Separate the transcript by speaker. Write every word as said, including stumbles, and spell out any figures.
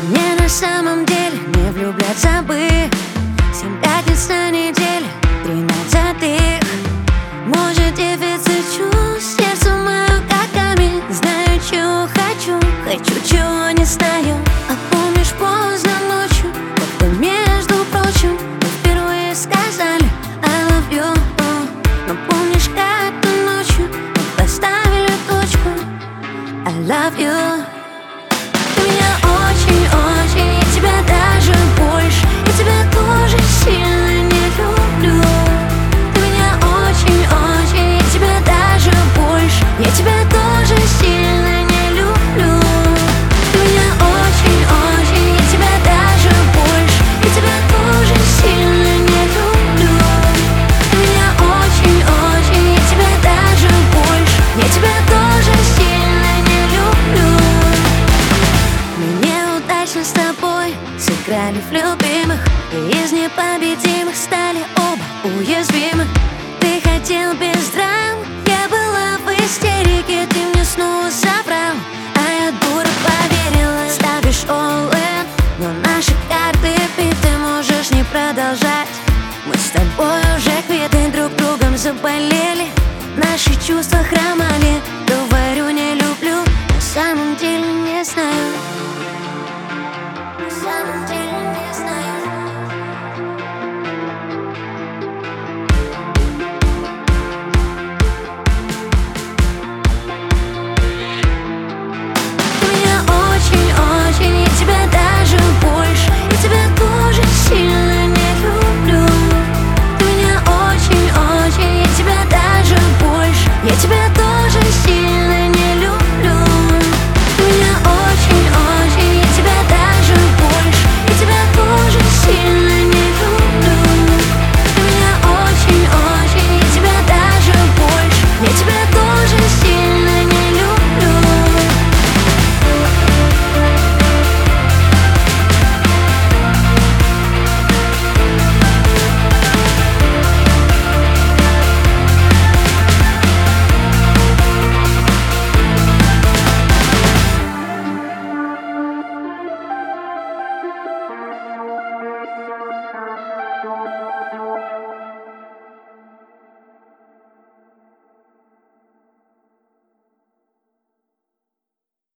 Speaker 1: Мне на самом деле не влюбляться бы. Семь пятниц на неделе, тринадцатых. Может, дефицит чувств, сердце мое как камень. Знаю, чего хочу, хочу, чего не знаю. А помнишь, поздно ночью, как-то между прочим, мы впервые сказали I love you. Но помнишь, как-то ночью мы поставили точку I love you. Ты меня очень-очень, я тебя даже больше, я тебя тоже сильно не люблю. Ты меня очень-очень, я тебя даже больше, я тебя тоже сильно не люблю. Ты меня очень-очень, я тебя даже больше, я тебя тоже сильно не люблю. Ты меня очень-очень, я тебя даже больше, я тебя тоже сильно не люблю. Мы неудачно с тобой сыграли в любимых, и из непобедимых стали оба уязвимы. Ты хотел без драм, я была в истерике. Ты мне снова соврал, а я дура поверила. Ставишь all in, но наши карты биты, можешь не продолжать. Мы с тобой уже квиты, друг другом заболели. Наши чувства хромали. Говорю, не люблю, на самом деле не знаю. На самом деле